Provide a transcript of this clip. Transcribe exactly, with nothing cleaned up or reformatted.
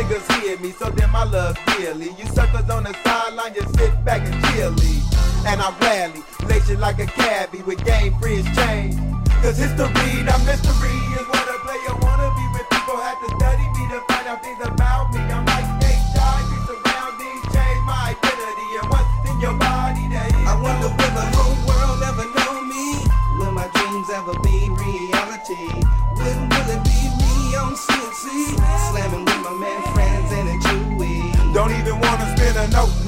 niggas hear me, so then my love's dearly. You suckers on the sideline, just sit back and chilly. And I rally, lace you like a cabbie with game fridge change. Cause history, not mystery, is what a player wanna be. When people have to study me to find out things about me. I'm like H I V surroundings, change my identity. And what's in your body that is I wonder will the whole world ever know me? Will my dreams ever be reality? When will it be me on C N C? Slamming with my man friends and a Chewy. Don't even wanna spin a note